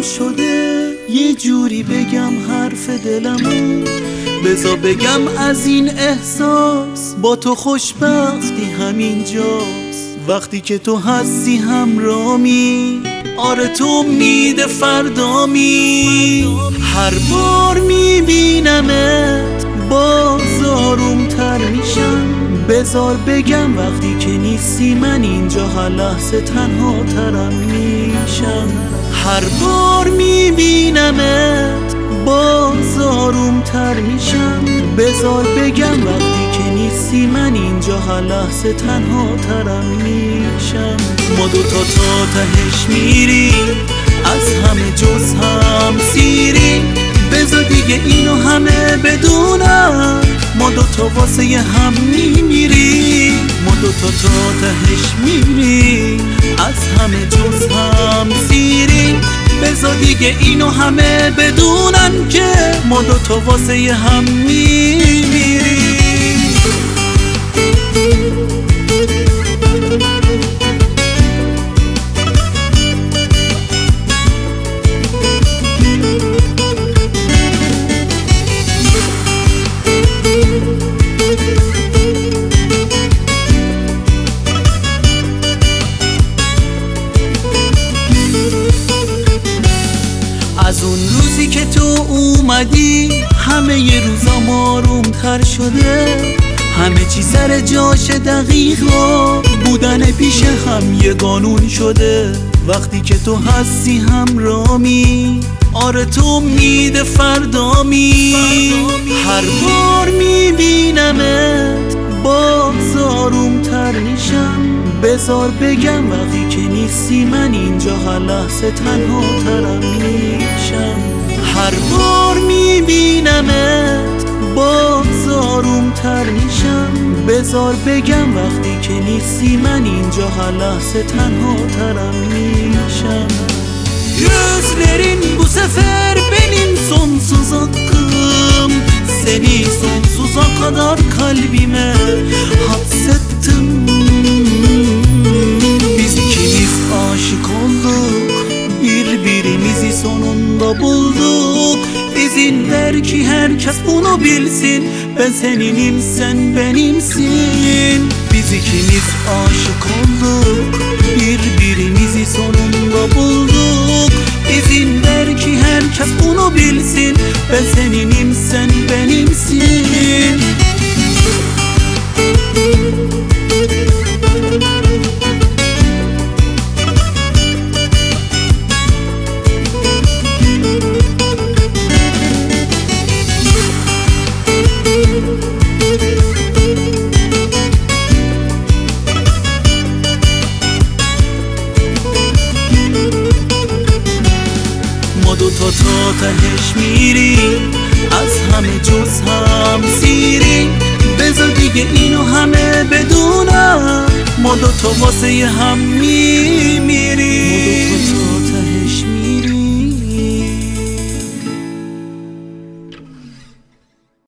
شده یه جوری بگم حرف دلمو، بذار بگم از این احساس با تو خوشبختی همین جاست. وقتی که تو هستی همرامی، آره تو امید فردامی. هر بار میبینمت باز آرومتر میشم، بذار بگم وقتی که نیستی من اینجا هر لحظه تنها ترم میشم. هر بار میبینمت باز آرومتر میشم، بذار بگم وقتی که نیستی من اینجا هر لحظه تنها ترم میشم. ما دوتا تا تهش میریم، از همه جز هم سیریم، بذار دیگه اینو همه بدونم، ما دوتا واسه هم میمیریم. ما دوتا تا تهش میریم، از همه جز هم سیریم، بذار دیگه اینو همه بدونن که ما دوتا واسه هم میمیریم. از اون روزی که تو اومدی همه ی روزام آرومتر شده، همه چی سر جاش دقیق و بودن پیش هم یه قانون شده. وقتی که تو هستی همرامی، آره تو امید فردامی. هر بار میبینمت باز آرومتر میشم، بذار بگم وقتی که نیستی من اینجا هر لحظه تنها ترم میشم. هر بار میبینمت باز آرومتر میشم، بذار بگم وقتی که نیستی من اینجا هر lahse tenha taramışam. Gözlerin bu sefer benim sonsuz hakkım, seni sonsuza kadar kalbime hapsettim. Biz ikimiz aşık olduk, birbirimizi sonunda bulduk. İzin ver ki herkes bunu bilsin, ben seninim sen benimsin. Biz ikimiz aşık olduk, birbirimizi sonunda bulduk. İzin ver ki herkes bunu bilsin, ben seninim sen benimsin. دوتا تا تهش میریم، از همه جز هم سیریم. بذار دیگه اینو همه بدونم، ما دوتا واسه هم میمیریم.